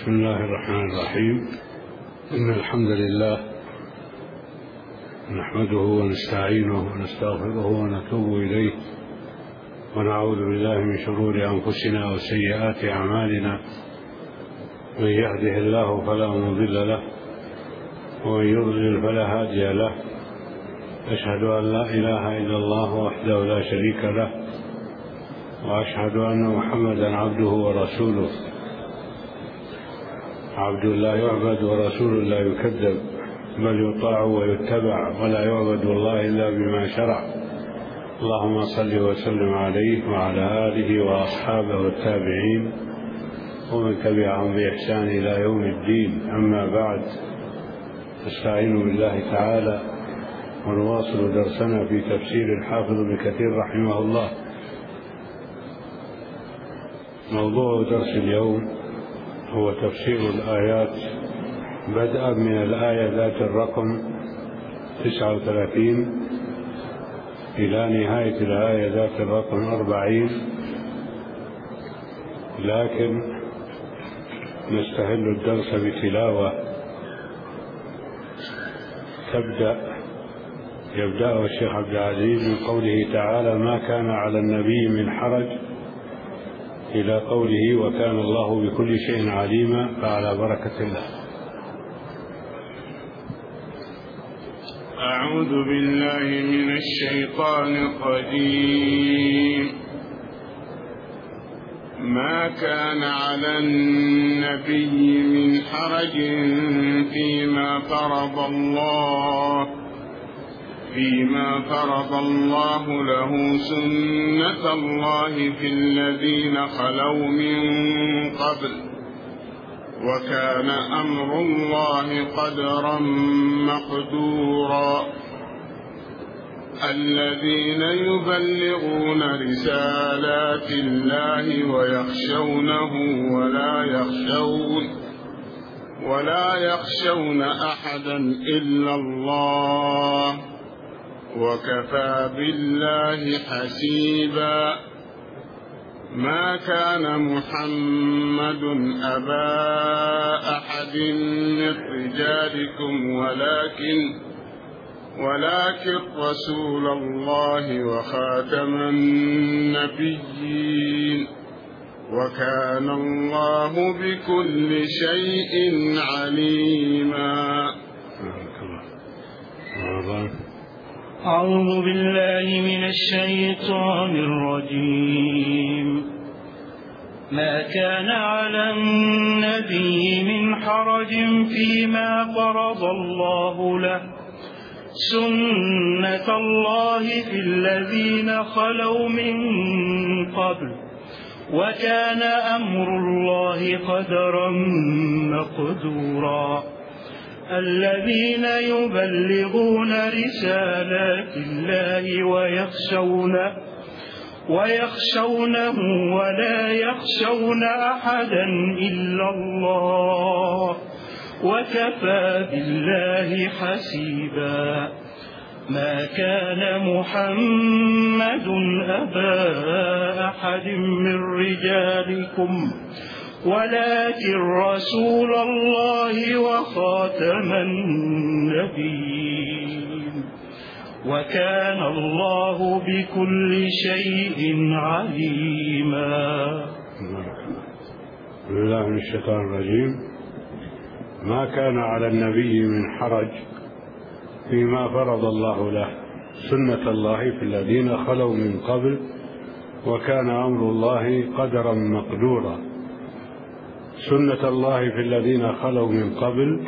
بسم الله الرحمن الرحيم. إن الحمد لله نحمده ونستعينه ونستغفره ونتوب إليه ونعوذ بالله من شرور أنفسنا وسيئات أعمالنا. من يهده الله فلا مضل له ومن يضلل فلا هادي له. أشهد أن لا إله إلا الله وحده لا شريك له وأشهد أن محمدا عبده ورسوله. عبد لا يعبد ورسول لا يكذب، بل يطاع ويتبع ولا يعبد الله إلا بما شرع. اللهم صل وسلم عليه وعلى آله وأصحابه والتابعين ومن تبعهم بإحسان إلى يوم الدين. أما بعد، نستعين بالله تعالى ونواصل درسنا في تفسير الحافظ ابن كثير رحمه الله. موضوع درس اليوم هو تفسير الآيات بدءا من الآية ذات الرقم 39 إلى نهاية الآية ذات الرقم 40، لكن نستهل الدرس بتلاوة يبدأ الشيخ عبد العزيز من قوله تعالى: ما كان على النبي من حرج، إلى قوله: وكان الله بكل شيء عليما. فعلى بركة الله. أعوذ بالله من الشيطان الرجيم. ما كان على النبي من حرج فيما فرض الله له، سنة الله في الذين خلوا من قبل، وكان أمر الله قدرا مقدورا. الذين يبلغون رسالات الله ويخشونه ولا يخشون أحدا إلا الله، وكفى بالله حسيبا. ما كان محمد أبا أحد من رجالكم ولكن رسول الله وخاتم النبيين، وكان الله بكل شيء عليما. أعوذ بالله من الشيطان الرجيم. ما كان على النبي من حرج فيما فرض الله له، سنة الله في الذين خلوا من قبل، وكان أمر الله قدرا مقدورا. الذين يبلغون رسالات الله ويخشونه ولا يخشون أحدا إلا الله، وكفى بالله حسيبا. ما كان محمد أبا أحد من رجالكم ولكن رسول الله وخاتم النبيين، وكان الله بكل شيء عليما. بسم الله من الشيطان الرجيم. ما كان على النبي من حرج فيما فرض الله له، سنة الله في الذين خلوا من قبل، وكان أمر الله قدرا مقدورا. سنة الله في الذين خلوا من قبل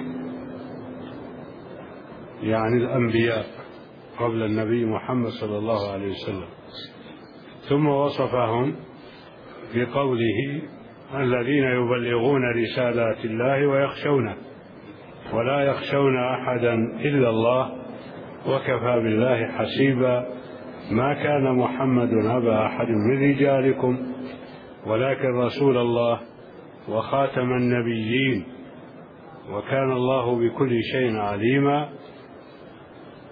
يعني الأنبياء قبل النبي محمد صلى الله عليه وسلم، ثم وصفهم بقوله: الذين يبلغون رسالات الله ويخشونه ولا يخشون أحدا إلا الله، وكفى بالله حسيبا. ما كان محمد أبا أحد من رجالكم ولكن رسول الله وخاتم النبيين، وكان الله بكل شيء عليما.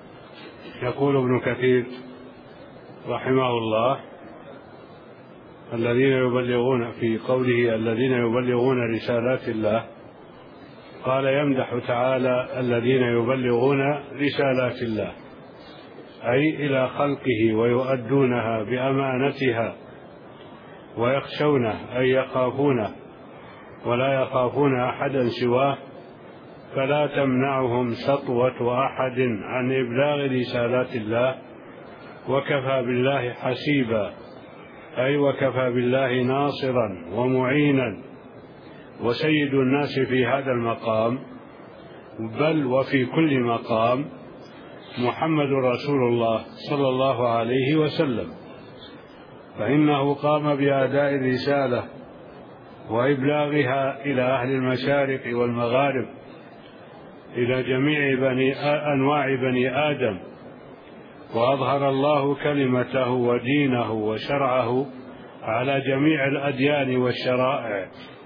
يقول ابن كثير رحمه الله: الذين يبلغون في قوله الذين يبلغون رسالات الله، قال يمدح تعالى الذين يبلغون رسالات الله، أي إلى خلقه ويؤدونها بأمانتها ويخشونه أي يخافونه ولا يخافون أحدا سواه، فلا تمنعهم سطوة أحد عن إبلاغ رسالات الله، وكفى بالله حسيبا، أي وكفى بالله ناصرا ومعينا. وسيد الناس في هذا المقام بل وفي كل مقام محمد رسول الله صلى الله عليه وسلم، فإنه قام بأداء الرسالة وإبلاغها إلى أهل المشارق والمغارب، إلى جميع أنواع بني آدم، وأظهر الله كلمته ودينه وشرعه على جميع الأديان والشرائع.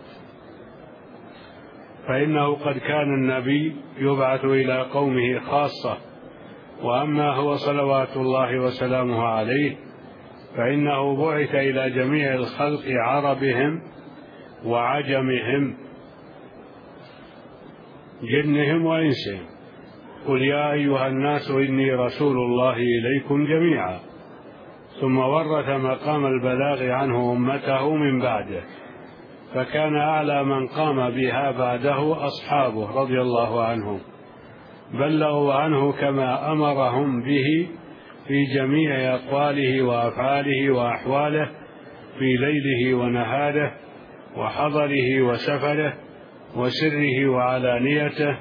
فإنه قد كان النبي يبعث إلى قومه خاصة، وأما هو صلوات الله وسلامه عليه فإنه بعث إلى جميع الخلق عربهم وعجمهم جنهم وإنسهم. قل يا أيها الناس إني رسول الله إليكم جميعا، ثم ورث مقام البلاغ عنه أمته من بعده، فكان أعلى من قام بها بعده أصحابه رضي الله عنهم، بلغوا عنه كما أمرهم به في جميع أقواله وأفعاله وأحواله، في ليله ونهاره، وحضره وسفره، وسره وعلانيته،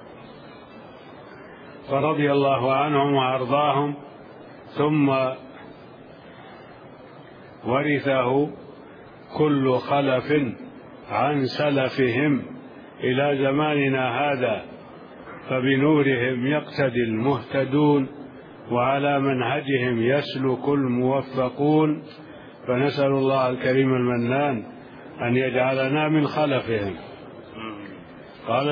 فرضي الله عنهم وأرضاهم. ثم ورثه كل خلف عن سلفهم إلى زماننا هذا، فبنورهم يقتدي المهتدون، وعلى منهجهم يسلك الموفقون، فنسأل الله الكريم المنان أن يجعلنا من خلفهم. قال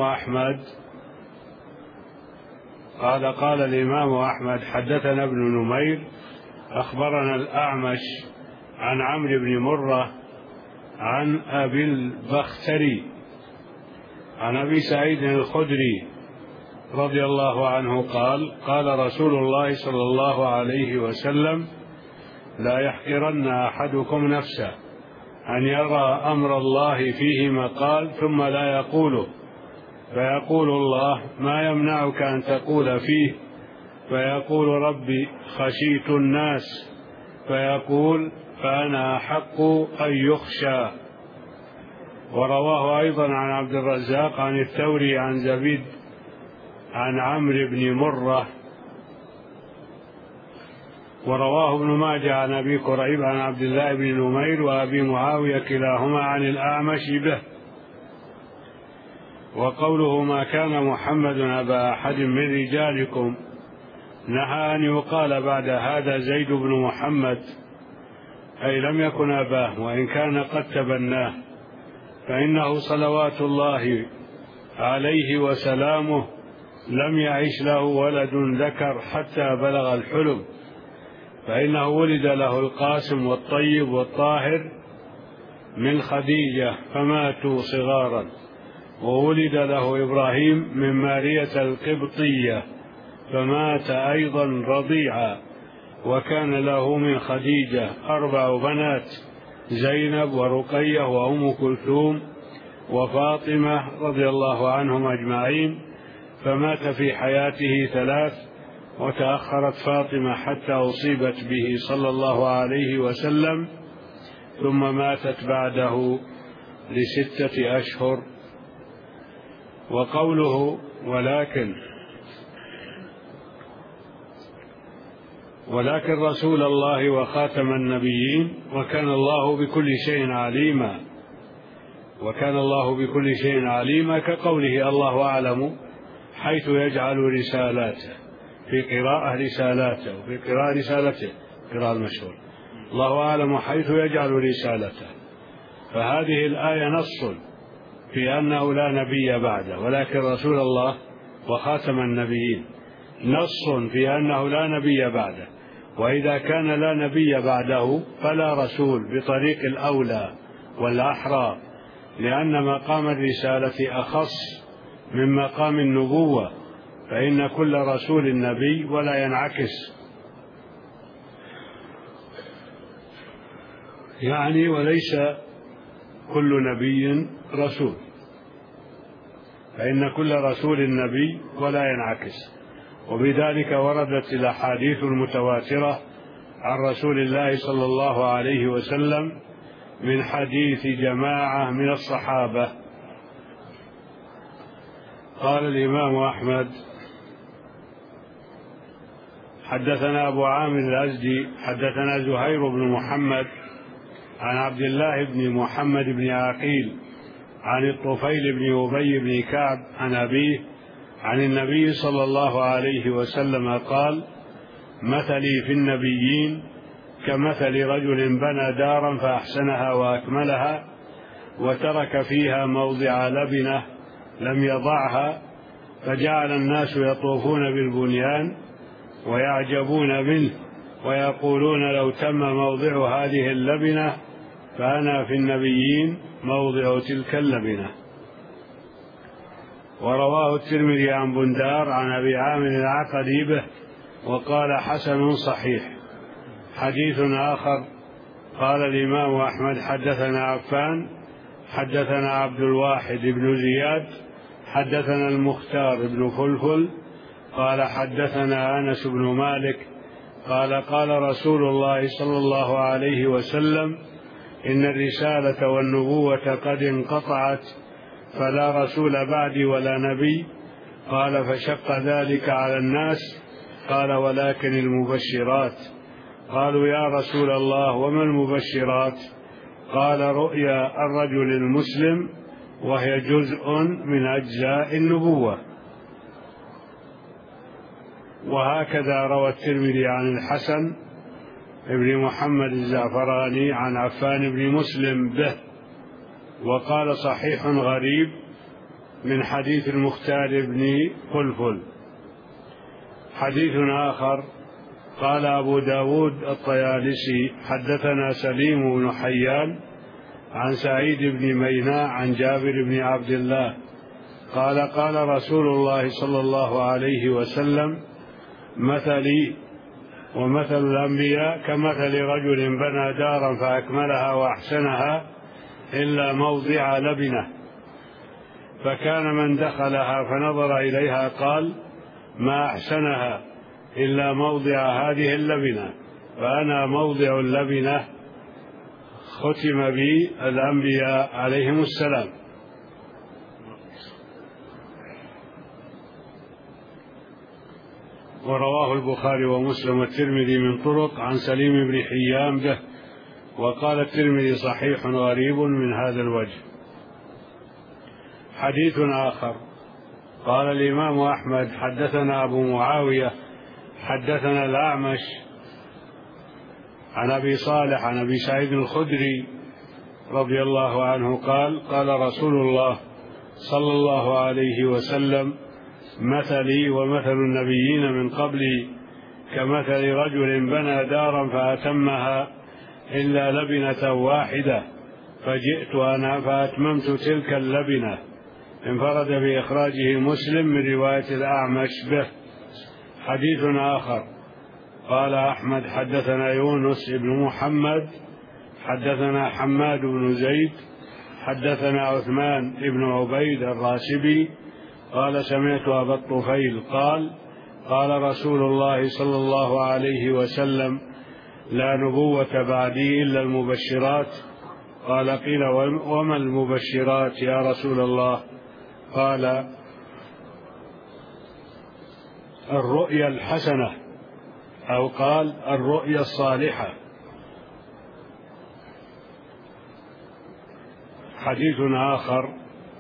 الإمام أحمد حدثنا ابن نمير أخبرنا الأعمش عن عمرو بن مرة عن أبي البختري عن أبي سعيد الخدري رضي الله عنه قال قال رسول الله صلى الله عليه وسلم: لا يحقرن أحدكم نفسه أن يرى أمر الله فيه مقال ثم لا يقوله، فيقول الله: ما يمنعك أن تقول فيه؟ فيقول: ربي خشيت الناس، فيقول: فأنا أحق أن يخشى. ورواه أيضا عن عبد الرزاق عن الثوري عن زبيد عن عمرو بن مرة. ورواه ابن ماجه عن أبي كريب عن عبد الله بن نمير وأبي معاوية كلاهما عن الأعمش به. وقوله: ما كان محمد أبا أحد من رجالكم، نهى أن يقال بعد هذا زيد بن محمد، أي لم يكن أباه وإن كان قد تبناه، فإنه صلوات الله عليه وسلامه لم يعش له ولد ذكر حتى بلغ الحلم، فإنه ولد له القاسم والطيب والطاهر من خديجة فماتوا صغارا، وولد له إبراهيم من مارية القبطية فمات أيضا رضيعا، وكان له من خديجة 4 بنات: زينب ورقية وأم كلثوم وفاطمة رضي الله عنهم أجمعين، فمات في حياته 3، وتأخرت فاطمة حتى أصيبت به صلى الله عليه وسلم، ثم ماتت بعده ل6 أشهر. وقوله: ولكن رسول الله وخاتم النبيين وكان الله بكل شيء عليما، كقوله: الله أعلم حيث يجعل رسالاته، في قراءة رسالاته وفي قراءة رسالته، قراءة المشهور: الله أعلم حيث يجعل رسالته. فهذه الآية نص في أنه لا نبي بعده، ولكن رسول الله وخاتم النبيين نص في أنه لا نبي بعده، وإذا كان لا نبي بعده فلا رسول بطريق الأولى والأحرى، لأن مقام الرسالة أخص من مقام النبوة، فإن كل رسول نبي ولا ينعكس، يعني وليس كل نبي رسول، فإن كل رسول نبي ولا ينعكس. وبذلك وردت الأحاديث المتواترة عن رسول الله صلى الله عليه وسلم من حديث جماعة من الصحابة. قال الإمام أحمد: حدثنا أبو عامر الأزدي حدثنا زهير بن محمد عن عبد الله بن محمد بن عقيل عن الطفيل بن أبي بن كعب عن أبيه عن النبي صلى الله عليه وسلم قال: مثلي في النبيين كمثل رجل بنى دارا فأحسنها وأكملها وترك فيها موضع لبنة لم يضعها، فجعل الناس يطوفون بالبنيان ويعجبون منه ويقولون لو تم موضع هذه اللبنة فأنا في النبيين موضع تلك اللبنة. ورواه الترمذي عن بندار عن أبي عامر العقدي به وقال: حسن صحيح. حديث آخر: قال الإمام أحمد: حدثنا عفان حدثنا عبد الواحد بن زياد حدثنا المختار بن فلفل قال: حدثنا أنس بن مالك قال: قال رسول الله صلى الله عليه وسلم: إن الرسالة والنبوة قد انقطعت فلا رسول بعدي ولا نبي. قال: فشق ذلك على الناس. قال: ولكن المبشرات. قالوا: يا رسول الله وما المبشرات؟ قال: رؤيا الرجل المسلم، وهي جزء من أجزاء النبوة. وهكذا روى الترمذي عن الحسن ابن محمد الزعفراني عن عفان بن مسلم به وقال: صحيح غريب من حديث المختار بن فلفل. حديث آخر: قال أبو داود الطيالسي: حدثنا سليم بن حيان عن سعيد بن ميناء عن جابر بن عبد الله قال: قال رسول الله صلى الله عليه وسلم: مثلي ومثل الأنبياء كمثل رجل بنى دارا فأكملها وأحسنها إلا موضع لبنة، فكان من دخلها فنظر إليها قال: ما أحسنها إلا موضع هذه اللبنة، فأنا موضع اللبنة. ختم بي الأنبياء عليهم السلام. ورواه البخاري ومسلم والترمذي من طرق عن سليم بن حيان به وقال الترمذي: صحيح غريب من هذا الوجه. حديث آخر: قال الإمام أحمد: حدثنا أبو معاوية حدثنا الأعمش عن أبي صالح عن أبي سعيد الخدري رضي الله عنه قال: قال رسول الله صلى الله عليه وسلم: مثلي ومثل النبيين من قبلي كمثل رجل بنى دارا فأتمها إلا لبنة واحدة، فجئت أنا فأتممت تلك اللبنة. انفرد بإخراجه مسلم من رواية الأعمش به. حديث آخر: قال أحمد: حدثنا يونس بن محمد حدثنا حماد بن زيد حدثنا عثمان بن عبيد الراشبي قال: سمعت أبا الطفيل قال: قال رسول الله صلى الله عليه وسلم: لا نبوة بعدي إلا المبشرات. قال: قيل: وما المبشرات يا رسول الله؟ قال: الرؤيا الحسنة، أو قال: الرؤيا الصالحة. حديث آخر: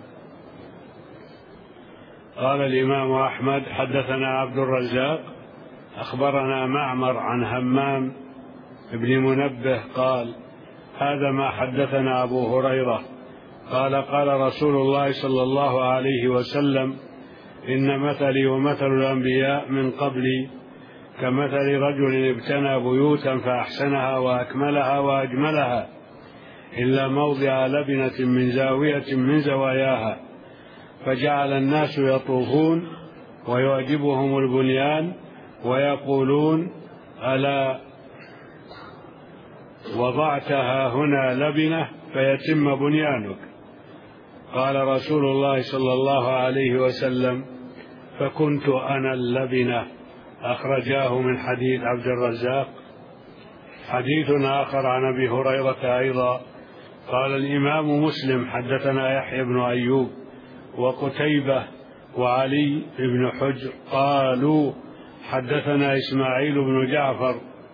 قال الإمام أحمد: حدثنا عبد الرزاق أخبرنا معمر عن همام بن منبه قال: هذا ما حدثنا أبو هريرة قال: قال رسول الله صلى الله عليه وسلم: إن مثلي ومثل الأنبياء من قبلي كمثل رجل ابتنى بيوتا فأحسنها وأكملها وأجملها إلا موضع لبنة من زاوية من زواياها، فجعل الناس يطوفون ويعجبهم البنيان ويقولون: ألا وضعتها هنا لبنة فيتم بنيانك؟ قال رسول الله صلى الله عليه وسلم: فكنت أنا اللبنة. أخرجاه من حديث عبد الرزاق. حديث آخر عن أبي هريرة أيضا قال الإمام مسلم: حدثنا يحيى بن أيوب وقتيبة وعلي بن حجر قالوا حدثنا إسماعيل بن جعفر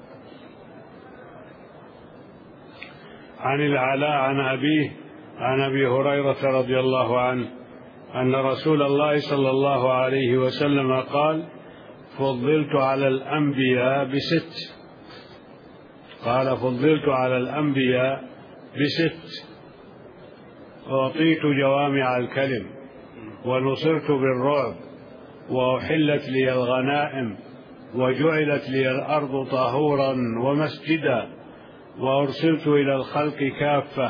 عن العلاء عن أبيه عن أبي هريرة رضي الله عنه أن رسول الله صلى الله عليه وسلم قال: فضلت على الأنبياء بست. قال: فضلت على الأنبياء بست: أعطيت جوامع الكلم، ونصرت بالرعب، وأحلت لي الغنائم، وجعلت لي الأرض طهورا ومسجدا، وأرسلت إلى الخلق كافة،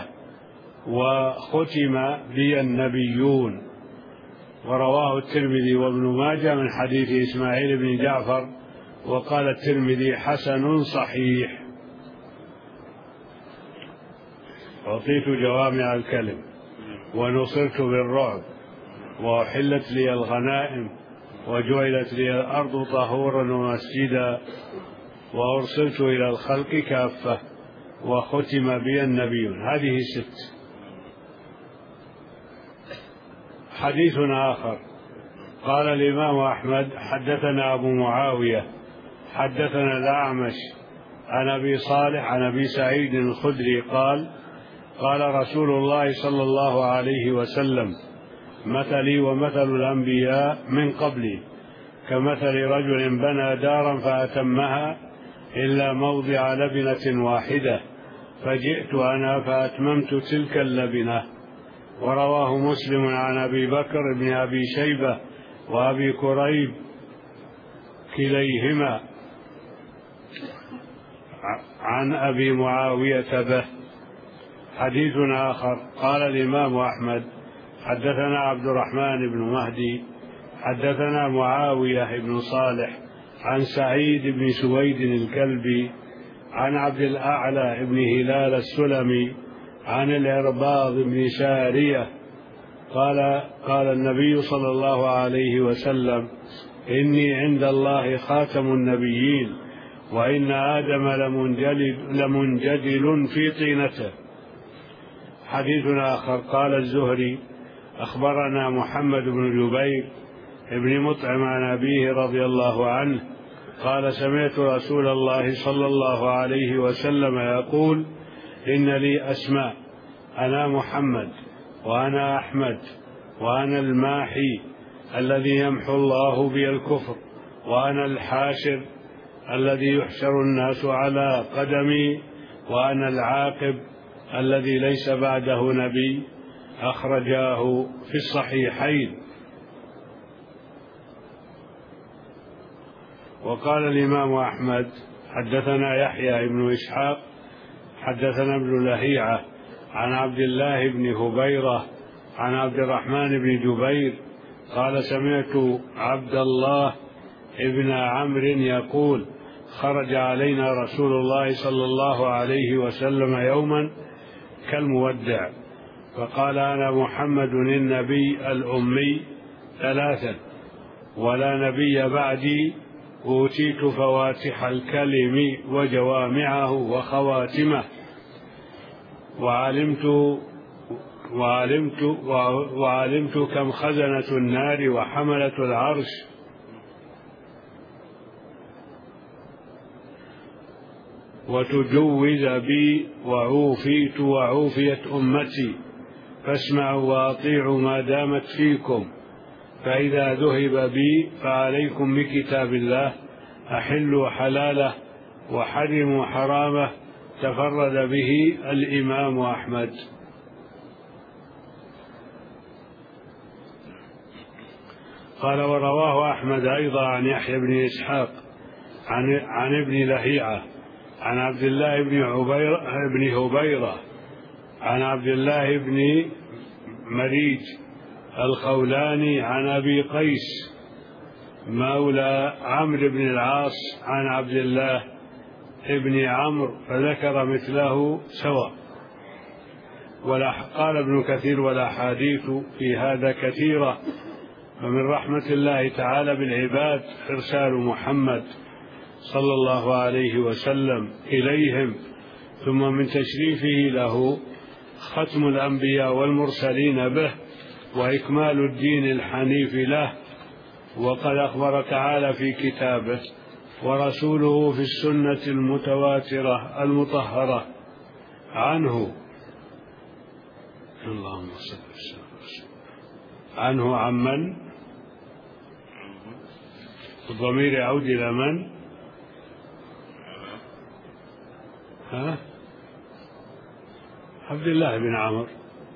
وختم بي النبيون. ورواه الترمذي وابن ماجه من حديث إسماعيل بن جعفر، وقال الترمذي: حسن صحيح. أعطيت جوامع الكلم، ونصرت بالرعب، وأحلت لي الغنائم، وجعلت لي الأرض طهورا ومسجدا، وأرسلت إلى الخلق كافة، وختم بي النبيون. هذه ست. حديث آخر قال الإمام أحمد: حدثنا أبو معاوية حدثنا الأعمش عن أبي صالح عن أبي سعيد الخدري قال: قال رسول الله صلى الله عليه وسلم: مثلي ومثل الأنبياء من قبلي كمثل رجل بنى دارا فأتمها إلا موضع لبنة واحدة، فجئت أنا فأتممت تلك اللبنة. ورواه مسلم عن أبي بكر بن أبي شيبة وأبي كريب كليهما عن أبي معاوية به. حديث آخر قال الإمام أحمد: حدثنا عبد الرحمن بن مهدي حدثنا معاوية بن صالح عن سعيد بن سويد الكلبي عن عبد الأعلى بن هلال السلمي عن الإرباض بن سارية قال النبي صلى الله عليه وسلم: إني عند الله خاتم النبيين، وإن آدم لمنجدل في طينته. حديث آخر قال الزهري: أخبرنا محمد بن جبير ابن مطعم عن أبيه رضي الله عنه قال: سمعت رسول الله صلى الله عليه وسلم يقول: إن لي أسماء، أنا محمد، وأنا أحمد، وأنا الماحي الذي يمحو الله بي الكفر، وأنا الحاشر الذي يحشر الناس على قدمي، وأنا العاقب الذي ليس بعده نبي. أخرجاه في الصحيحين. وقال الإمام أحمد: حدثنا يحيى بن إسحاق حدثنا ابن لهيعة عن عبد الله بن هبيرة عن عبد الرحمن بن جبير قال: سمعت عبد الله ابن عمرو يقول: خرج علينا رسول الله صلى الله عليه وسلم يوما كالمودع، فقال: أنا محمد النبي الأمي 3 ولا نبي بعدي، أوتيت فواتح الكلم وجوامعه وخواتمه، وعلمت كم خزنة النار وحملة العرش، وتجوز بي وعوفيت وعوفيت أمتي، فاسمعوا وأطيعوا ما دامت فيكم، فإذا ذهب بي فعليكم بكتاب الله، أحلوا حلاله وحرموا حرامه. تفرد به الإمام أحمد. قال: ورواه أحمد أيضا عن يحيى بن إسحاق عن ابن لهيعة عن عبد الله بن هبيرة عن عبد الله بن مريج الخولاني عن أبي قيس مولى عمرو بن العاص عن عبد الله ابن عمرو، فذكر مثله سواء. قال ابن كثير: والأحاديث في هذا كثيرة، ومن رحمة الله تعالى بالعباد إرسال محمد صلى الله عليه وسلم إليهم، ثم من تشريفه له ختم الأنبياء والمرسلين به وإكمال الدين الحنيف له. وقد أخبر تعالى في كتابه ورسوله في السنة المتواترة المطهرة عنه، اللهم صل وسلم، عنه عمن الضمير يعود إلى من؟ عبد الله بن عمرو،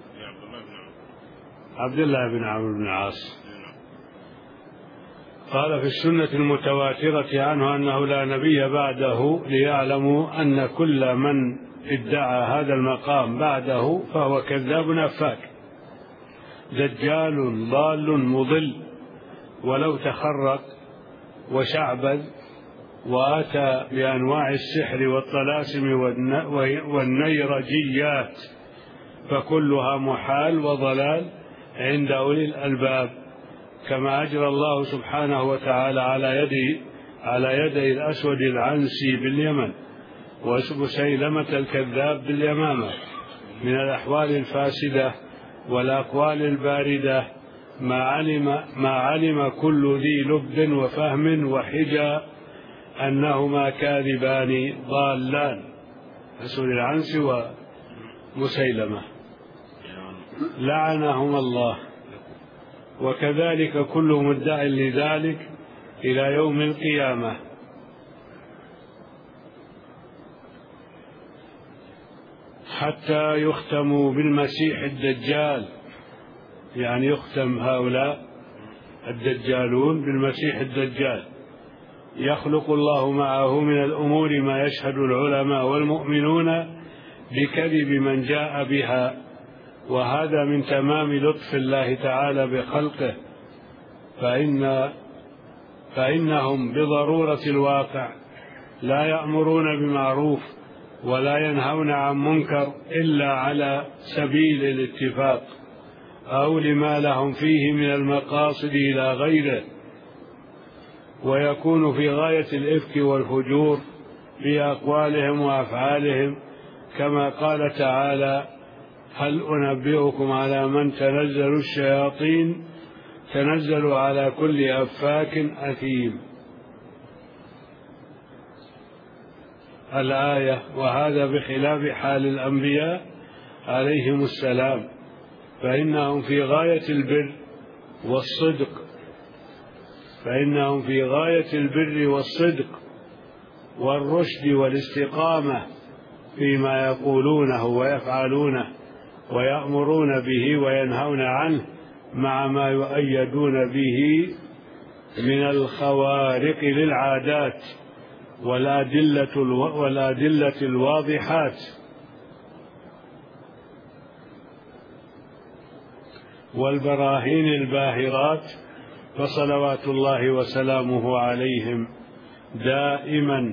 عبد الله بن عمرو بن العاص. قال في السنة المتواترة عنه أنه لا نبي بعده، ليعلموا أن كل من ادعى هذا المقام بعده فهو كذاب أفاك دجال ضال مضل، ولو تخرق وشعبذ وأتى بأنواع السحر والطلاسم والنيرجيات فكلها محال وضلال عند أولي الألباب، كما أجرى الله سبحانه وتعالى على يدي الأسود العنسي باليمن وسيلمة الكذاب باليمامة من الأحوال الفاسدة والأقوال الباردة ما علم كل ذي لب وفهم وحجى أنهما كاذبان ضالان، أسود العنسي ومسيلمة لعنهما الله، وكذلك كل مدع لذلك إلى يوم القيامة. حتى يختموا بالمسيح الدجال، يعني يختم هؤلاء الدجالون بالمسيح الدجال، يخلق الله معه من الأمور ما يشهد العلماء والمؤمنون بكذب من جاء بها، وهذا من تمام لطف الله تعالى بخلقه، فإنهم بضرورة الواقع لا يأمرون بمعروف ولا ينهون عن منكر إلا على سبيل الاتفاق أو لما لهم فيه من المقاصد إلى غيره، ويكون في غاية الإفك والفجور في أقوالهم وأفعالهم، كما قال تعالى: هل أنبئكم على من تنزل الشياطين تنزل على كل أفاك أثيم، الآية. وهذا بخلاف حال الأنبياء عليهم السلام، فإنهم في غاية البر والصدق والرشد والاستقامة فيما يقولونه ويفعلونه ويأمرون به وينهون عنه، مع ما يؤيدون به من الخوارق للعادات والأدلة الواضحات والبراهين الباهرات، فصلوات الله وسلامه عليهم دائما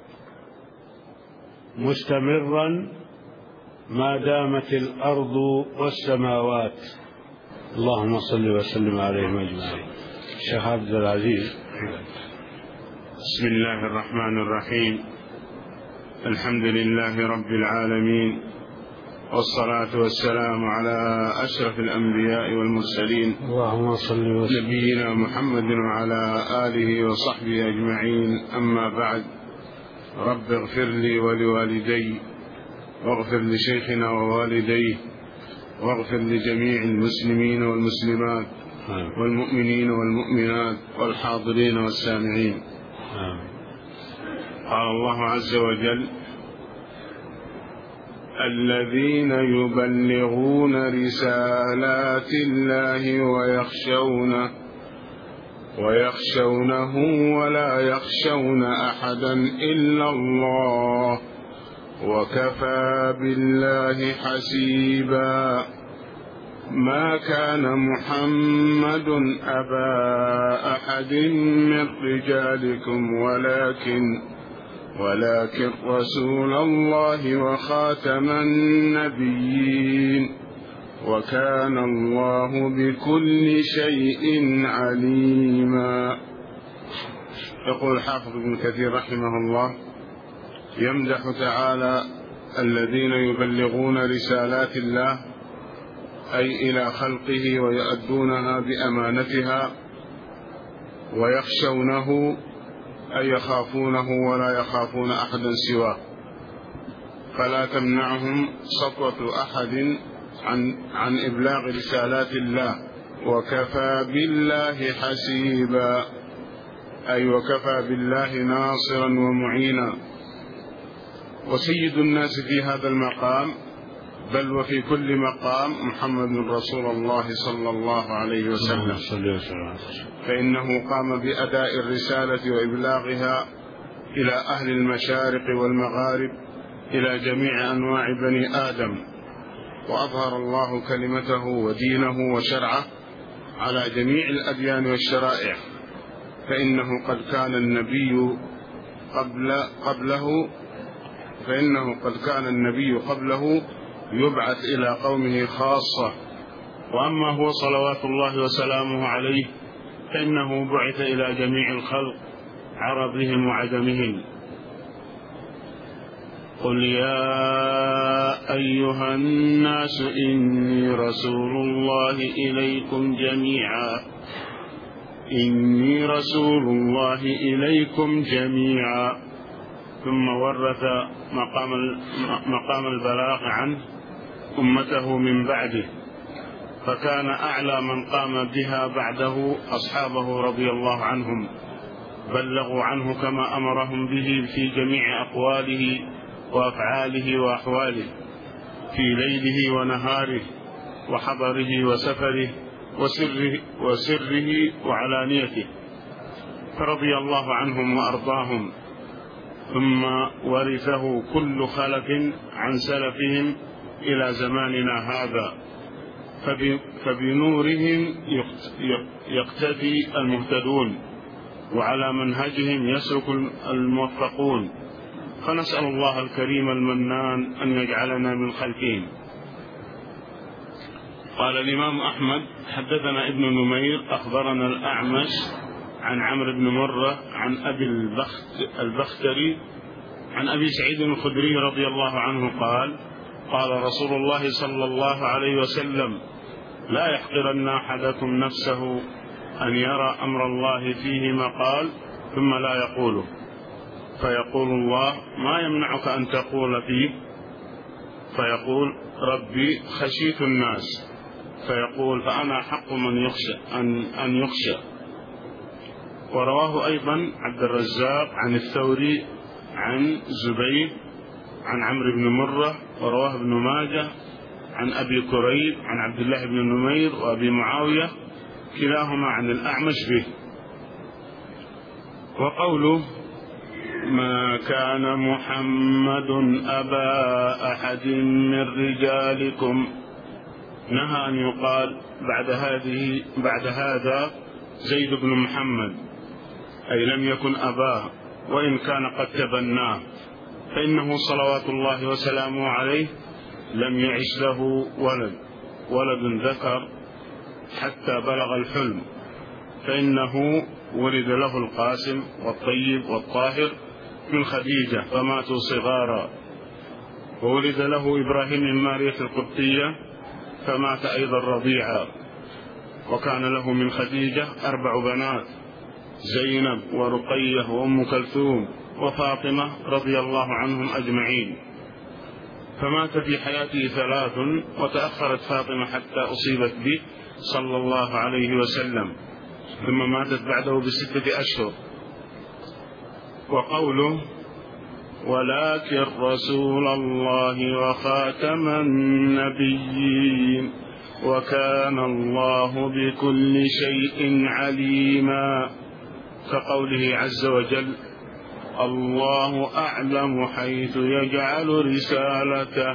مستمرا ما دامت الأرض والسماوات. اللهم صل وسلم عليهم أجمعين. الشيخ عبد العزيز. بسم الله الرحمن الرحيم، الحمد لله رب العالمين، والصلاة والسلام على أشرف الأنبياء والمرسلين، اللهم صل وسلم نبينا محمد وعلى آله وصحبه أجمعين. أما بعد، رب اغفر لي ولوالدي، واغفر لشيخنا ووالديه، واغفر لجميع المسلمين والمسلمات والمؤمنين والمؤمنات والحاضرين والسامعين. قال الله عز وجل: الذين يبلغون رسالات الله ويخشونه ولا يخشون أحدا إلا الله وكفى بالله حسيبا. ما كان محمد أبا أحد من رجالكم ولكن رسول الله وخاتم النبيين وكان الله بكل شيء عليما. يقول الحافظ ابن كثير رحمه الله يمدح تعالى الذين يبلغون رسالات الله أي إلى خلقه ويؤدونها بأمانتها، ويخشونه أي يخافونه ولا يخافون أحدا سواه، فلا تمنعهم سطوة أحد عن إبلاغ رسالات الله. وكفى بالله حسيبا أي وكفى بالله ناصرا ومعينا. وسيد الناس في هذا المقام بل وفي كل مقام محمد رسول الله صلى الله عليه وسلم، فإنه قام بأداء الرسالة وإبلاغها إلى أهل المشارق والمغارب، إلى جميع أنواع بني آدم، وأظهر الله كلمته ودينه وشرعه على جميع الأديان والشرائع. فإنه قد كان النبي قبله يبعث إلى قومه خاصة، وأما هو صلوات الله وسلامه عليه فإنه بعث إلى جميع الخلق عربهم وعجمهم. قل يا أيها الناس إني رسول الله إليكم جميعا. ثم ورث مقام البلاغ عنه أمته من بعده، فكان أعلى من قام بها بعده أصحابه رضي الله عنهم، بلغوا عنه كما أمرهم به في جميع أقواله وأفعاله وأحواله، في ليله ونهاره، وحضره وسفره، وسره وعلانيته، فرضي الله عنهم وأرضاهم. ثم ورثه كل خلف عن سلفهم إلى زماننا هذا، فبنورهم يقتدي المهتدون، وعلى منهجهم يسلك الموفقون. فنسأل الله الكريم المنان أن يجعلنا من خلفهم. قال الإمام أحمد حدثنا ابن نمير أخبرنا الأعمش عن عمرو بن مرة عن أبي البختري عن أبي سعيد الخدري رضي الله عنه قال قال رسول الله صلى الله عليه وسلم لا يحقرن أحدكم نفسه أن يرى أمر الله فيه مقال ثم لا يقوله، فيقول الله ما يمنعك أن تقول فيه، فيقول ربي خشيت الناس، فيقول فأنا حق من يخشى أن يخشى. ورواه أيضا عبد الرزاق عن الثوري عن زبيد عن عمرو بن مرة، ورواه ابن ماجه عن أبي كريب عن عبد الله بن نمير وأبي معاوية كلاهما عن الأعمش به. وقوله ما كان محمد أبا أحد من رجالكم نهى أن يقال بعد هذا زيد بن محمد، أي لم يكن أباه وإن كان قد تبناه، فإنه صلوات الله وسلامه عليه لم يعش له ولد ذكر حتى بلغ الحلم، فإنه ولد له القاسم والطيب والطاهر من خديجة فماتوا صغارا، وولد له إبراهيم من مارية القبطية فمات أيضا رضيعا، وكان له من خديجة 4 بنات زينب ورقية وأم كلثوم وفاطمة رضي الله عنهم أجمعين، فمات في حياته 3 وتأخرت فاطمة حتى أصيبت به صلى الله عليه وسلم، ثم ماتت بعده ب6 أشهر. وقوله ولكن رسول الله وخاتم النبيين وكان الله بكل شيء عليما، كقوله عز وجل: الله أعلم حيث يجعل رسالته.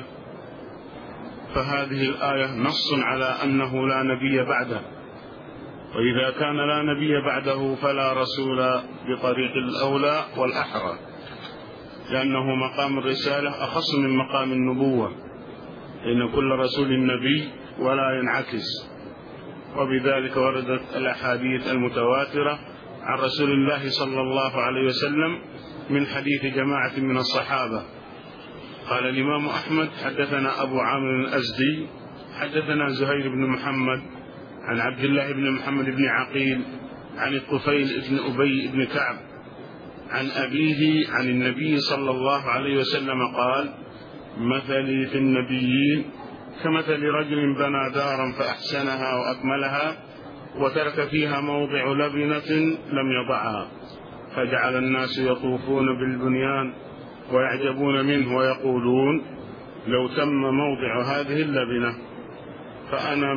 فهذه الآية نص على أنه لا نبي بعده، وإذا كان لا نبي بعده فلا رسول بطريق الأولى والأحرى، لأنه مقام الرسالة أخص من مقام النبوة، لأن كل رسول نبي ولا ينعكس. وبذلك وردت الأحاديث المتواترة عن رسول الله صلى الله عليه وسلم من حديث جماعة من الصحابة. قال الإمام أحمد: حدثنا أبو عامر الأزدي حدثنا زهير بن محمد عن عبد الله بن محمد بن عقيل عن الطفيل بن أبي بن كعب عن أبيه عن النبي صلى الله عليه وسلم قال: مثلي في النبيين كمثل رجل بنى دارا فأحسنها وأكملها وترك فيها موضع لبنة لم يضعها، فجعل الناس يطوفون بالبنيان ويعجبون منه ويقولون: لو تم موضع هذه اللبنة فأنا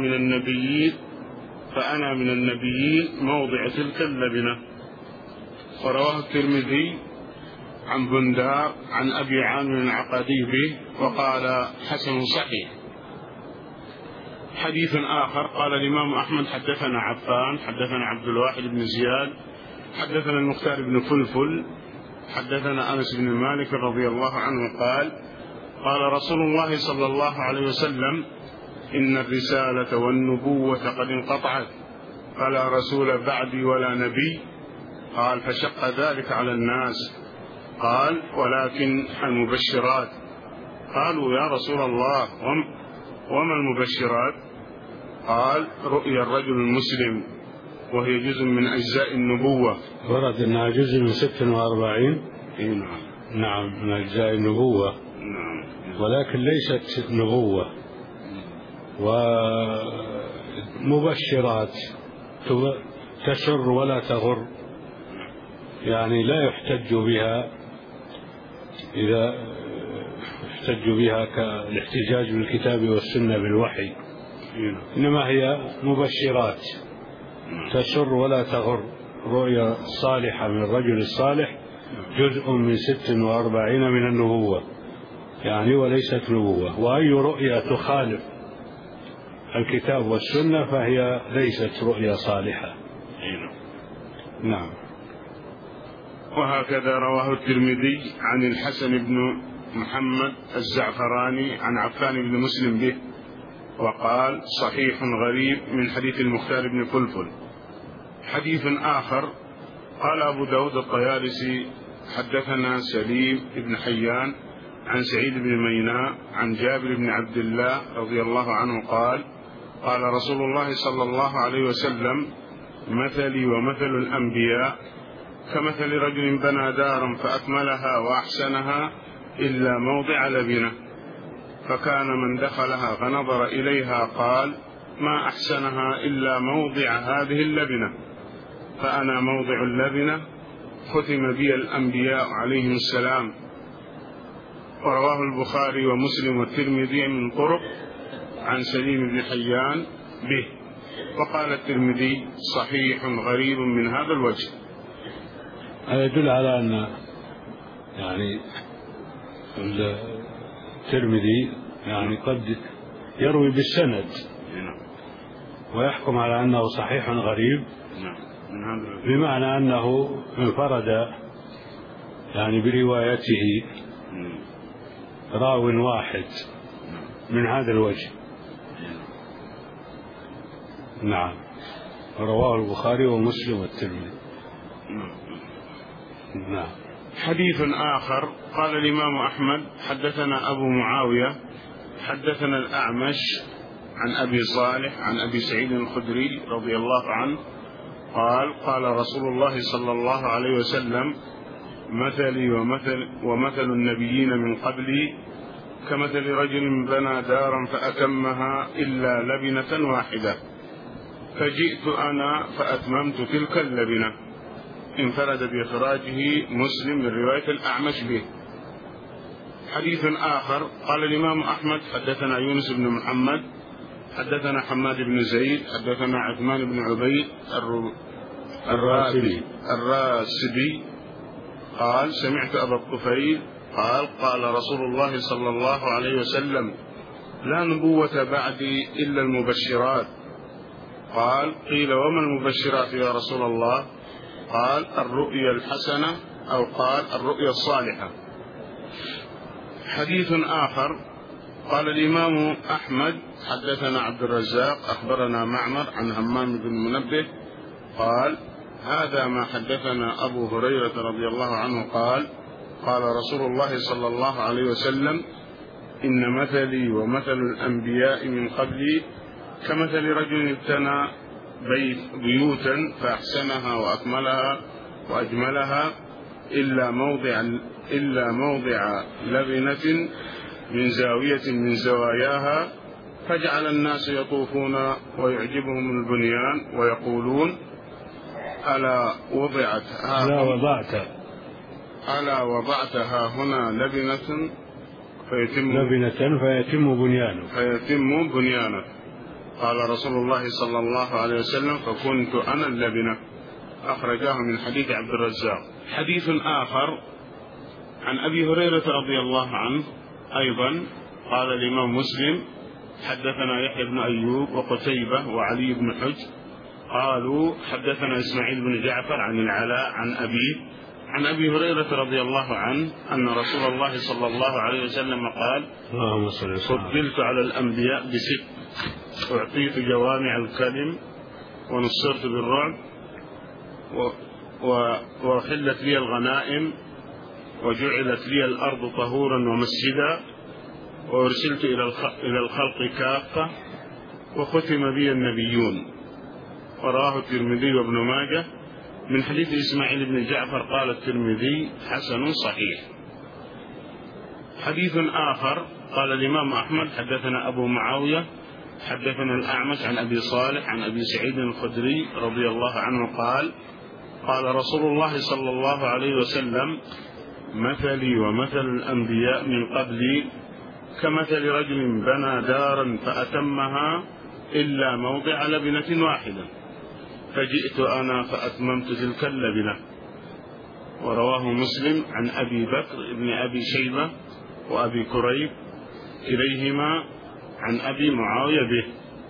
من النبيين موضع تلك اللبنة. ورواه الترمذي عن بندار عن أبي عامر العقدي به وقال: حسن صحيح. حديث آخر قال الإمام أحمد: حدثنا عفان حدثنا عبد الواحد بن زياد حدثنا المختار بن فلفل حدثنا أنس بن مالك رضي الله عنه قال: قال رسول الله صلى الله عليه وسلم: إن الرسالة والنبوة قد انقطعت، فلا رسول بعدي ولا نبي. قال: فشق ذلك على الناس. قال: ولكن المبشرات. قالوا: يا رسول الله وما المبشرات؟ قال: رؤيا الرجل المسلم، وهي جزء من أجزاء النبوة. ورد أنها جزء من 46. نعم من أجزاء النبوة. ولكن ليست نبوة. ومبشرات تسر ولا تغر، يعني لا يحتج بها إذا يحتج بها كالاحتجاج بالكتاب والسنة بالوحي، إنما هي مبشرات تسر ولا تغر. رؤيا صالحة من الرجل الصالح جزء من 46 من النبوة، يعني وليست نبوة. وأي رؤيا تخالف الكتاب والسنة فهي ليست رؤيا صالحة. نعم. وهكذا رواه الترمذي عن الحسن بن محمد الزعفراني عن عفان بن مسلم به وقال: صحيح غريب من حديث المختار بن فلفل. حديث آخر قال أبو داود الطيالسي: حدثنا سليم بن حيان عن سعيد بن ميناء عن جابر بن عبد الله رضي الله عنه قال: قال رسول الله صلى الله عليه وسلم: مثلي ومثل الأنبياء كمثل رجل بنى دارا فأكملها وأحسنها إلا موضع لبنة، فكان من دخلها فنظر إليها قال: ما أحسنها إلا موضع هذه اللبنة، فأنا موضع اللبنة، ختم بي الأنبياء عليهم السلام. ورواه البخاري ومسلم والترمذي من طرق عن سليم بن حيان به. وقال الترمذي: صحيح غريب من هذا الوجه. هذا يدل على أن يعني الترمذي يعني قد يروي بالسند ويحكم على أنه صحيح غريب، بمعنى أنه انفرد يعني بروايته راو واحد من هذا الوجه. نعم. رواه البخاري ومسلم والترمذي. نعم. حديث آخر قال الإمام أحمد: حدثنا أبو معاوية حدثنا الأعمش عن أبي صالح عن أبي سعيد الخدري رضي الله عنه قال: قال رسول الله صلى الله عليه وسلم: مثلي ومثل النبيين من قبلي كمثل رجل بنى دارا فأتمها إلا لبنة واحدة، فجئت أنا فأتممت تلك اللبنة. انفرد بإخراجه مسلم من رواية الأعمش به. حديث آخر قال الإمام أحمد: حدثنا يونس بن محمد حدثنا حماد بن زيد حدثنا عثمان بن عبيد الراسبي قال سمعت أبا الطفيل قال قال رسول الله صلى الله عليه وسلم لا نبوة بعدي إلا المبشرات. قال قيل وما المبشرات يا رسول الله؟ قال الرؤيا الحسنة أو قال الرؤيا الصالحة. حديث آخر قال الإمام أحمد حدثنا عبد الرزاق أخبرنا معمر عن همام بن منبه قال هذا ما حدثنا أبو هريرة رضي الله عنه قال قال رسول الله صلى الله عليه وسلم إن مثلي ومثل الأنبياء من قبلي كمثل رجل ابتنى بيوتا فأحسنها وأكملها وأجملها إلا موضع لبنة من زاوية من زواياها فجعل الناس يطوفون ويعجبهم البنيان ويقولون ألا وضعتها هنا لبنة فيتم بنيانه. قال رسول الله صلى الله عليه وسلم فكنت أنا اللبنة. أخرجاه من حديث عبد الرزاق. حديث آخر عن أبي هريرة رضي الله عنه أيضا قال الإمام مسلم حدثنا يحيى بن أيوب وقتيبة وعلي بن حجر قالوا حدثنا إسماعيل بن جعفر عن العلاء عن أبيه عن أبي هريرة رضي الله عنه أن رسول الله صلى الله عليه وسلم قال فضلت على الأنبياء ب6 أعطيت جوامع الكلم ونصرت بالرعب وحلت لي الغنائم وجعلت لي الأرض طهورا ومسجدا وأرسلت إلى الخلق كافة وختم بي النبيون. وراه الترمذي وابن ماجه من حديث إسماعيل بن جعفر قال الترمذي حسن صحيح. حديث آخر قال الإمام أحمد حدثنا أبو معاوية حدثنا الأعمش عن أبي صالح عن أبي سعيد الخدري رضي الله عنه قال قال رسول الله صلى الله عليه وسلم مثلي ومثل الأنبياء من قبلي كمثل رجل بنى دارا فأتمها إلا موضع لبنة واحدة فجئت أنا فأتممت تلك اللبنة. ورواه مسلم عن أبي بكر بن أبي شيبة وأبي كريب إليهما عن أبي معاوية به.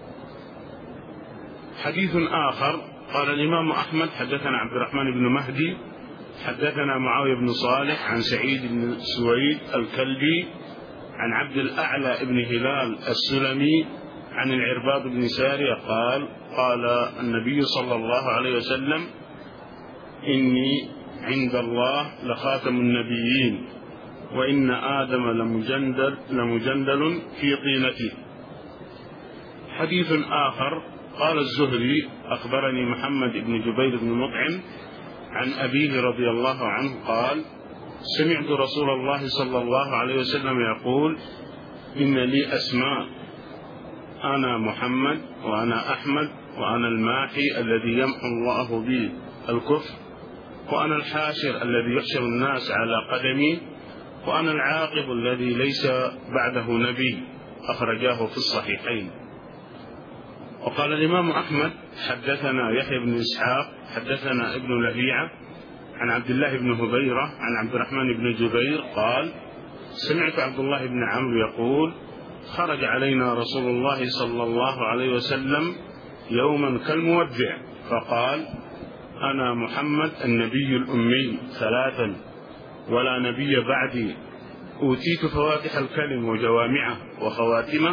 حديث آخر قال الإمام أحمد حدثنا عبد الرحمن بن مهدي حدثنا معاوية بن صالح عن سعيد بن سويد الكلبي عن عبد الأعلى بن هلال السلمي عن العرباض بن سارية قال قال النبي صلى الله عليه وسلم إني عند الله لخاتم النبيين وإن آدم لمجندل في طينته. حديث آخر قال الزهري أخبرني محمد بن جبير بن مطعم عن أبيه رضي الله عنه قال سمعت رسول الله صلى الله عليه وسلم يقول إن لي أسماء أنا محمد وأنا أحمد وأنا الماحي الذي يمحو الله بي الكفر وأنا الحاشر الذي يحشر الناس على قدمي وأنا العاقب الذي ليس بعده نبي. أخرجاه في الصحيحين. وقال الإمام أحمد حدثنا يحيى بن إسحاق حدثنا ابن لهيعة عن عبد الله بن هبيرة عن عبد الرحمن بن جبير قال سمعت عبد الله بن عمرو يقول خرج علينا رسول الله صلى الله عليه وسلم يوما كالمودع فقال أنا محمد النبي الأمي 3 ولا نبي بعدي أوتيت فواتح الكلم وجوامعه وخواتمه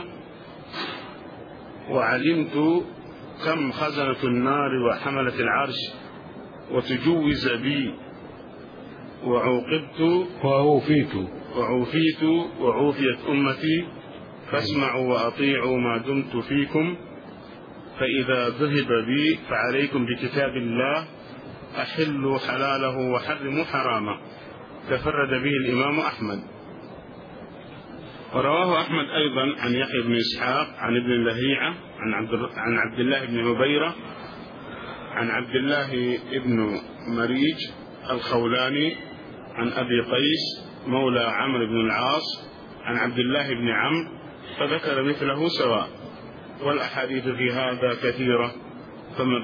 وعلمت كم خزنة النار وحملة العرش وتجوز بي وعوفيت أمتي فاسمعوا وأطيعوا ما دمت فيكم فإذا ذهب بي فعليكم بكتاب الله أحلوا حلاله وحرموا حرامه. تفرد به الإمام أحمد. ورواه أحمد أيضا عن يحيى بن إسحاق عن ابن لهيعة عن عبد الله بن هبيرة عن عبد الله بن مريج الخولاني عن أبي قيس مولى عمرو بن العاص عن عبد الله بن عمرو فذكر مثله سواء. والأحاديث في هذا كثيرة. فمن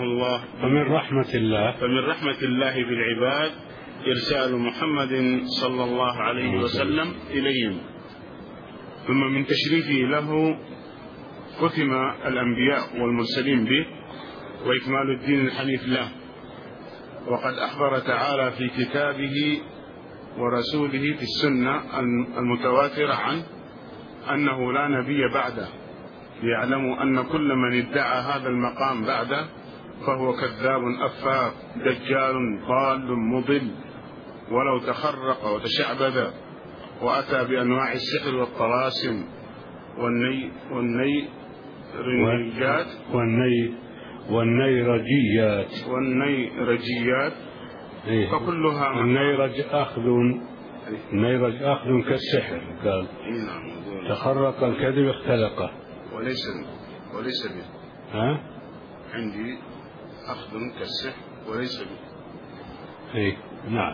رحمة الله بالعباد إرسال محمد صلى الله عليه وسلم إليهم. ثم من تشريفه له ختم الأنبياء والمرسلين به وإكمال الدين الحنيف له. وقد أخبر تعالى في كتابه ورسوله في السنة المتواترة عنه أنه لا نبي بعده، ليعلموا أن كل من ادعى هذا المقام بعده فهو كذاب أفاك دجال ضال مضل، ولو تخرق وتشعبذ وأتى بأنواع السحر والطلاسم والنيرجيات فكلها النيرج أخذ كالسحر، قال تخرق الكذب اختلقه وليس به. عندي أخذ كالسحر وليس به. نعم.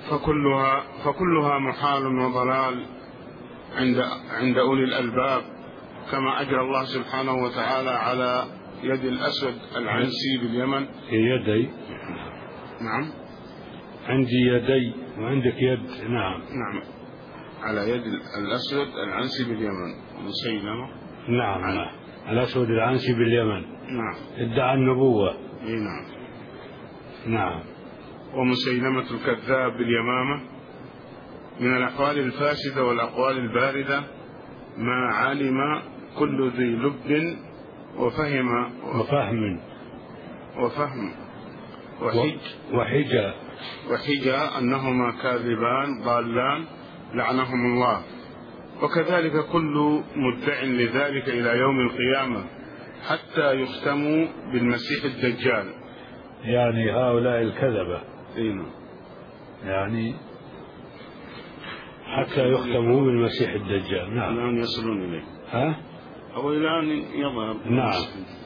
فكلها محال وضلال عند أولي الألباب، كما أجرى الله سبحانه وتعالى على يد الأسود العنسي باليمن. يدي. نعم. عندي يدي وعندك يد. نعم. على يد الأسود العنسي باليمن مسيلمة. نعم. الأسود العنسي باليمن. نعم. ادعى النبوة. نعم. ومسيلمة الكذاب باليمامة. من الأقوال الفاسدة والأقوال الباردة ما علم كل ذي لب وفهم وحجة أنهما كاذبان ضالان لعنهم الله. وكذلك كل مدع لذلك إلى يوم القيامة حتى يختموا بالمسيح الدجال. يعني هؤلاء الكذبة يعني حتى يختموا بالمسيح الدجال. نعم. الآن يصلون إليه. أو إلى أن يظهر. نعم.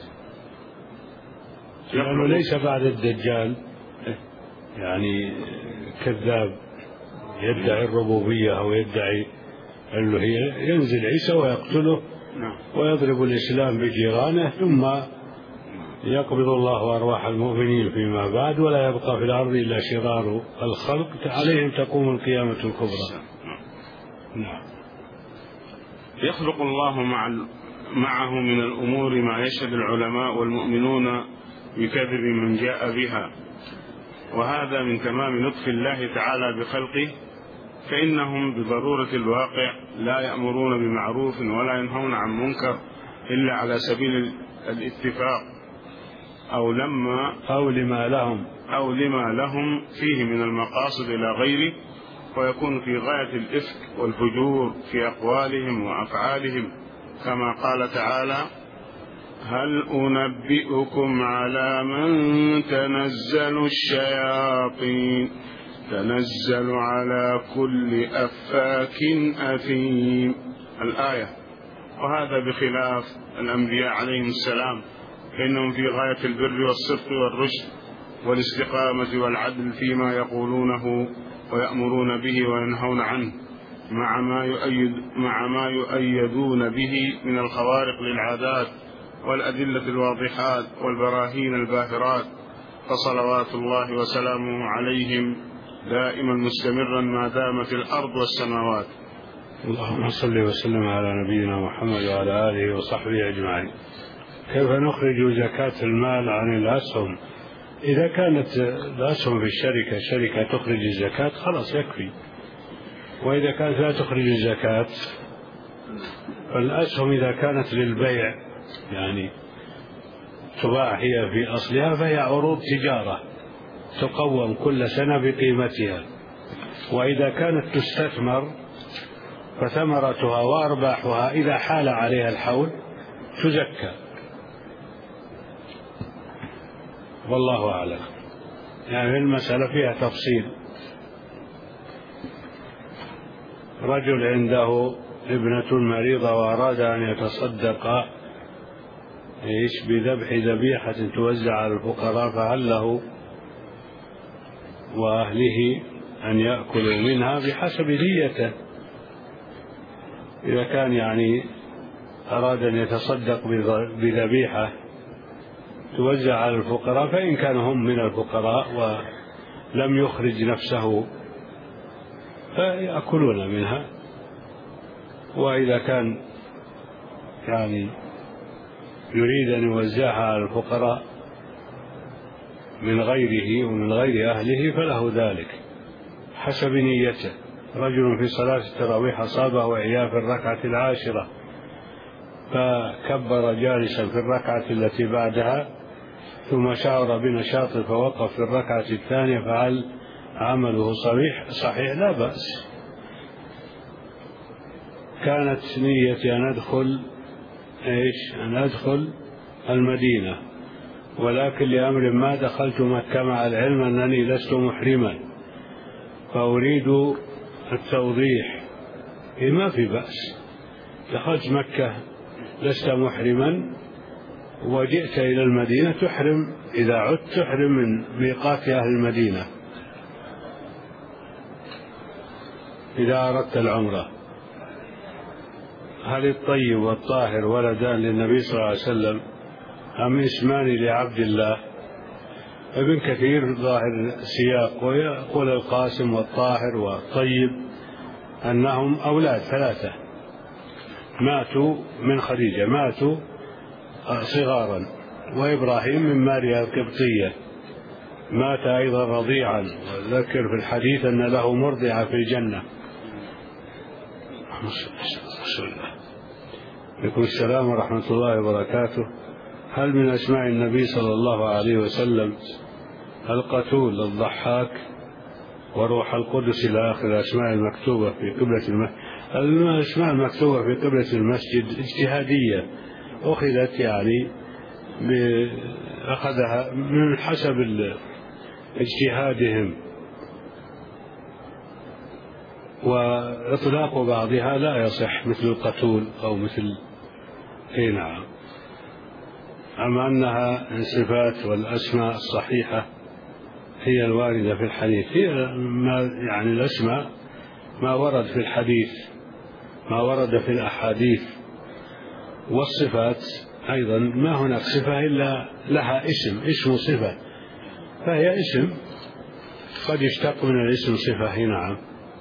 لأنه ليس بعد الدجال يعني كذاب يدعي الربوبية أو يدعي الألوهية، ينزل عيسى ويقتله ويضرب الإسلام بجيرانه، ثم يقبض الله أرواح المؤمنين فيما بعد، ولا يبقى في الأرض إلا شرار الخلق عليهم تقوم القيامة الكبرى. نعم. يخلق الله معه من الأمور ما يشهد العلماء والمؤمنون بكذب من جاء بها، وهذا من تمام لطف الله تعالى بخلقه، فإنهم بضرورة الواقع لا يأمرون بمعروف ولا ينهون عن منكر إلا على سبيل الاتفاق أو لما لهم فيه من المقاصد إلى غيره، ويكون في غاية الإفك والفجور في أقوالهم وأفعالهم، كما قال تعالى: هل أنبئكم على من تنزل الشياطين تنزل على كل أفاك أثيم. الآية. وهذا بخلاف الأنبياء عليهم السلام، فإنهم في غاية البر والصدق والرشد والاستقامة والعدل فيما يقولونه ويأمرون به وينهون عنه، مع ما يؤيدون به من الخوارق للعادات والأدلة الواضحات والبراهين الباهرات، فصلوات الله وسلامه عليهم دائما مستمرا ما دامت الأرض والسماوات. اللهم صل وسلم على نبينا محمد وعلى آله وصحبه أجمعين. كيف نخرج زكاة المال عن الأسهم؟ إذا كانت الأسهم في الشركة تخرج الزكاة خلاص يكفي، وإذا كانت لا تخرج الزكاة فالأسهم إذا كانت للبيع يعني تباع هي في أصلها فهي عروض تجارة تقوم كل سنة بقيمتها، وإذا كانت تستثمر فثمرتها وأرباحها إذا حال عليها الحول تزكى، والله أعلم. يعني المسألة فيها تفصيل. رجل عنده ابنة مريضة وأراد أن يتصدق بذبح ذبيحة توزع على الفقراء، فهل له وأهله أن يأكلوا منها بحسب نيته؟ إذا كان يعني أراد أن يتصدق بذبيحة توزع على الفقراء، فإن كانوا هم من الفقراء ولم يخرج نفسه فيأكلون منها، وإذا كان يعني يريد أن يوزعها على الفقراء من غيره ومن غير أهله فله ذلك حسب نيته. رجل في صلاة التراويح أصابه إعياء في الركعة 10 فكبر جالسا في الركعة التي بعدها، ثم شعر بنشاط فوقف في الركعة الثانية، فهل عمله صحيح؟ لا بأس. كانت نيتي أن أدخل المدينة، ولكن لأمر ما دخلت مكة مع العلم أنني لست محرما، فأريد التوضيح. ما في بأس، دخلت مكة لست محرما وجئت إلى المدينة تحرم، إذا عدت تحرم من ميقات أهل المدينة إذا أردت العمرة. هل الطيب والطاهر ولدان للنبي صلى الله عليه وسلم أم اسمان لعبد الله؟ ابن كثير ظاهر السياق ويقول القاسم والطاهر والطيب أنهم أولاد 3 ماتوا من خديجة، ماتوا صغارا، وإبراهيم من ماريا القبطية مات أيضا رضيعا، وذكر في الحديث أن له مرضعة في الجنة. عليكم السلام ورحمة الله وبركاته. هل من أسماء النبي صلى الله عليه وسلم القتول، الضحاك، وروح القدس إلى آخر الأسماء المكتوبة في قبلة المسجد؟ الأسماء المكتوبة في قبلة المسجد اجتهادية، أخذت يعني أخذها من حسب اجتهادهم، وإطلاق بعضها لا يصح مثل القتول أو مثل نعم. أما أنها الصفات والأسماء الصحيحة هي الواردة في الحديث، هي ما يعني الأسماء ما ورد في الحديث، ما ورد في الأحاديث، والصفات أيضا ما هناك صفة إلا لها اسم صفة، فهي اسم قد يشتق من الاسم صفة. نعم.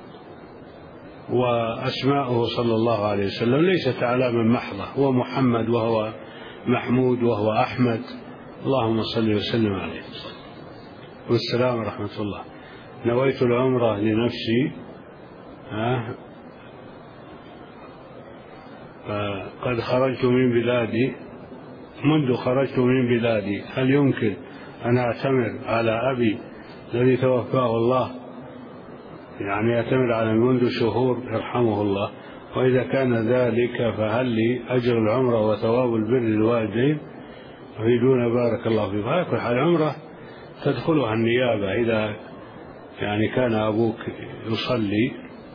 وأسماؤه صلى الله عليه وسلم ليست أعلاما محضة، هو محمد وهو محمود وهو أحمد، اللهم صل وسلم عليه. والسلام ورحمة الله. نويت العمرة لنفسي قد خرجت من بلادي، منذ خرجت من بلادي هل يمكن أن أعتمر على أبي الذي توفاه الله؟ يعني أعتمر على منذ شهور يرحمه الله، وإذا كان ذلك فهل لي أجر العمرة وثواب البر للوالدين؟ يريدون بارك الله فيك. على كل حال العمرة تدخلها النيابة، إذا يعني كان أبوك يصلي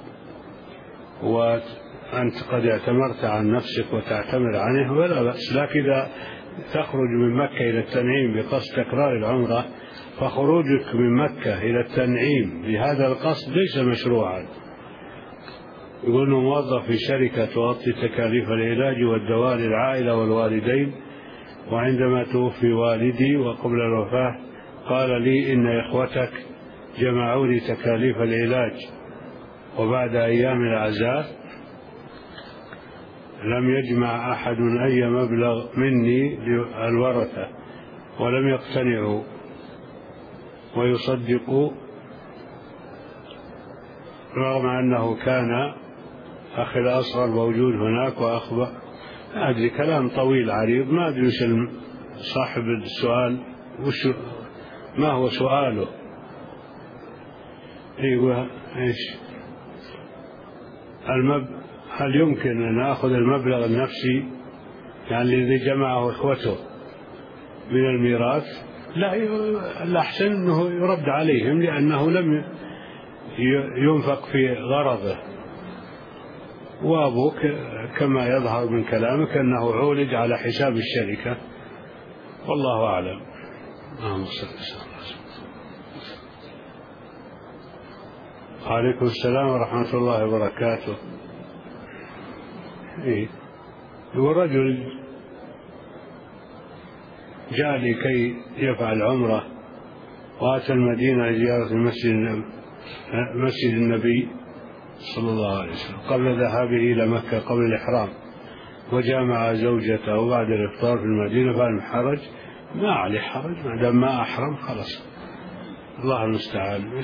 وأنت قد اعتمرت عن نفسك وتعتمر عنه ولا بأس، لكن إذا تخرج من مكة إلى التنعيم بقصد تكرار العمرة فخروجك من مكة إلى التنعيم بهذا القصد ليس مشروعا. يقول موظف في شركة تغطي تكاليف العلاج والدواء للعائلة والوالدين، وعندما توفي والدي وقبل الوفاة قال لي إن إخوتك جمعوا لي تكاليف العلاج، وبعد أيام العزاء لم يجمع أحد أي مبلغ مني للورثة ولم يقتنعوا ويصدقوا، رغم أنه كان أخي الأصغر موجود هناك وأخبر. أدري كلام طويل عريض، ما أدري صاحب السؤال ما هو سؤاله. أيوة إيش هل يمكن أن أخذ المبلغ النفسي يعني الذي جمعه إخوته من الميراث؟ لا، الأحسن أنه يرد عليهم لأنه لم ينفق في غرضه، وأبوك كما يظهر من كلامك أنه عولج على حساب الشركة، والله أعلم. اللهم صل وسلم. عليكم السلام ورحمة الله وبركاته. ورجل جاء لكي يفعل عمرة وأتى المدينة لزيارة مسجد النبي صلى الله عليه وسلم قبل ذهابه إلى مكة قبل الإحرام، وجامع زوجته بعد الإفطار في المدينة، فهل حرج؟ ما عليه حرج ما دام ما أحرم خلاص. الله المستعان.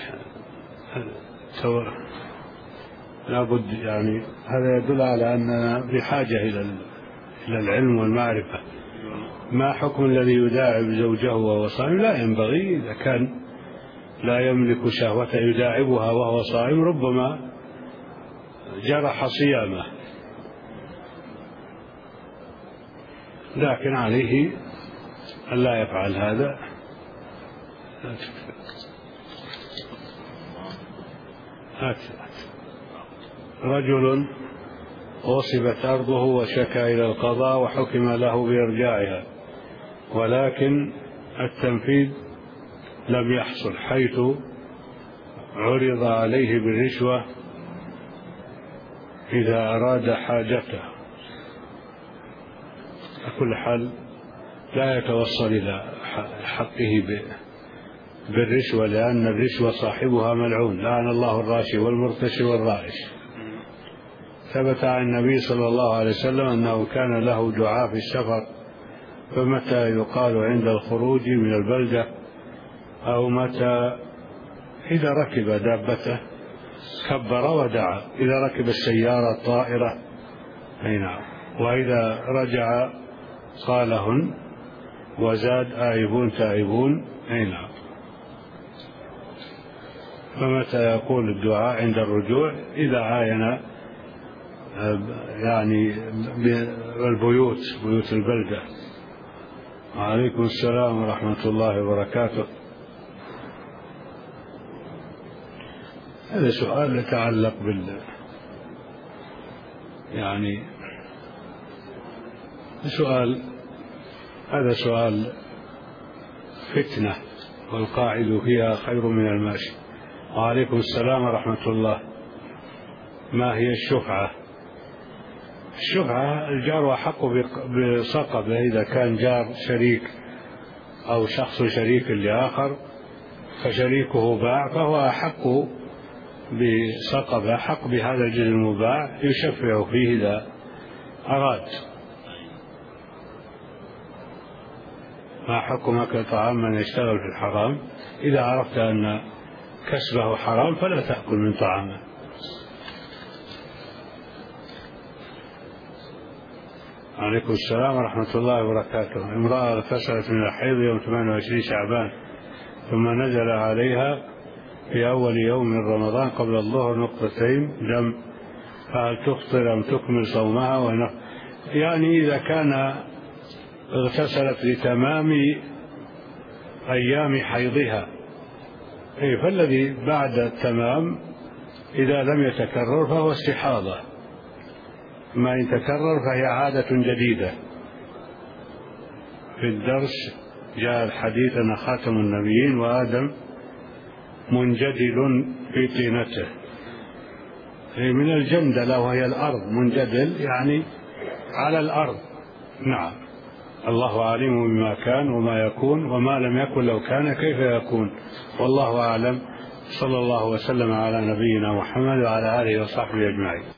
لابد يعني هذا يدل على أننا بحاجة إلى العلم والمعرفة. ما حكم الذي يداعب زوجه وهو صائم؟ لا ينبغي، إذا كان لا يملك شهوة يداعبها وهو صائم ربما جرح صيامه، لكن عليه أن لا يفعل هذا. رجل غصبت أرضه وشكى إلى القضاء وحكم له بإرجاعها، ولكن التنفيذ لم يحصل، حيث عرض عليه بالرشوة إذا أراد حاجته. على كل حال لا يتوصل إلى حقه بالرشوة، لأن الرشوة صاحبها ملعون، لعن الله الراشي والمرتشي والرائش. ثبت عن النبي صلى الله عليه وسلم أنه كان له دعاء في السفر، فمتى يقال عند الخروج من البلدة أو متى إذا ركب دابته كبر ودعا، إذا ركب السيارة الطائرة أي نعم، وإذا رجع قالهن، وزاد آيبون تائبون أي نعم. فمتى يقول الدعاء عند الرجوع إذا عاين يعني البيوت، بيوت البلدة. وعليكم السلام ورحمة الله وبركاته. هذا سؤال يتعلق يعني هذا سؤال فتنة، والقاعد فيها خير من الماشي. وعليكم السلام ورحمة الله. ما هي الشفعة؟ الشفعة الجار أحق بصقبه، إذا كان جار شريك أو شخص شريك لآخر فشريكه باع، فهو أحق بصقبه، أحق بهذا الجزء المباع، يشفع فيه إذا أراد. ما حكم أكل طعام من يشتغل في الحرام؟ إذا عرفت أن كسبه حرام فلا تأكل من طعامه. عليكم السلام ورحمة الله وبركاته. امرأة اغتسلت من الحيض يوم 28 شعبان ثم نزل عليها في أول يوم من رمضان قبل الظهر نقطتين دم، فهل تفطر أم تكمل صومها؟ يعني إذا كان اغتسلت لتمام أيام حيضها، فالذي بعد التمام إذا لم يتكرر فهو استحاضة، ما إن تكرر فهي عادة جديدة. في الدرس جاء الحديث أن خاتم النبيين وآدم منجدل في طينته، من الجندلة وهي الأرض، منجدل يعني على الأرض. نعم، الله عليم بما كان وما يكون وما لم يكن لو كان كيف يكون، والله أعلم. صلى الله وسلم على نبينا محمد وعلى آله وصحبه أجمعين.